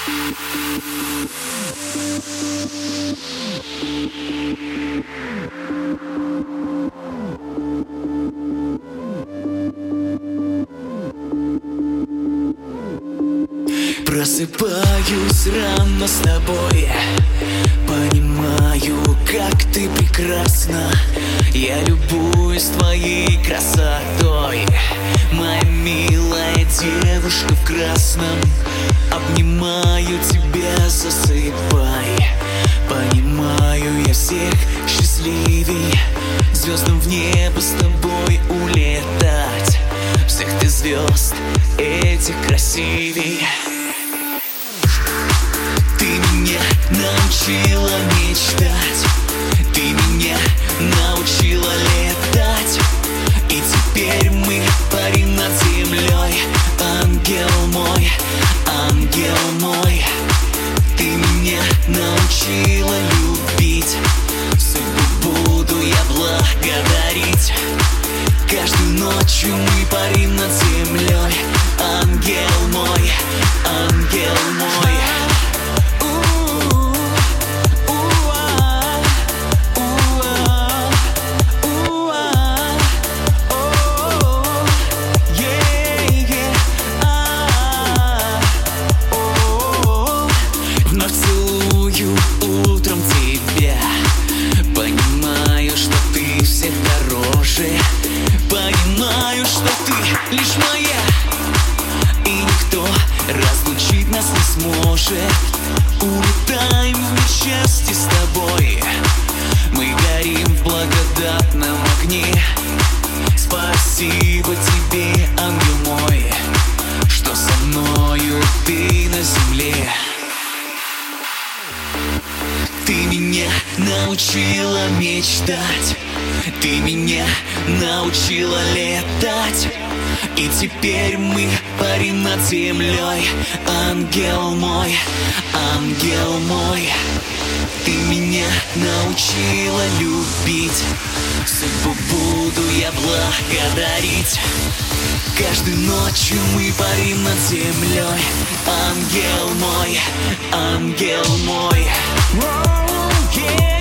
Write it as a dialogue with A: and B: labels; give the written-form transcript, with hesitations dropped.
A: Просыпаюсь рано с тобой, понимаю, как ты прекрасна. Я любуюсь твоей красотой, моя милая девушка в красном. Обнимаю тебя, засыпай. Понимаю, я всех счастливей, звездам в небо с тобой улетать. Всех ты звезд, этих красивей. Ты меня научила мечтать, ты меня научила летать. И теперь мы парим над землей. Ангел мой, ангел мой. Ты меня научила любить, судьбу буду я благодарить. Каждой ночью мы парим над землей. Ангел мой, ангел мой. Вновь целую утром тебя, понимаю, что ты всех дороже. Понимаю, что ты лишь моя, и никто разлучить нас не сможет. Улетаем в мир счастья с тобой, мы горим в благодатном огне. Спасибо тебе, ангел мой, что со мною ты на земле. Ты меня научила мечтать, ты меня научила летать. И теперь мы парим над землей. Ангел мой, ангел мой. Ты меня научила любить, судьбу буду я благодарить. Каждой ночью мы парим над землей. Ангел мой, ангел мой. Oh, yeah.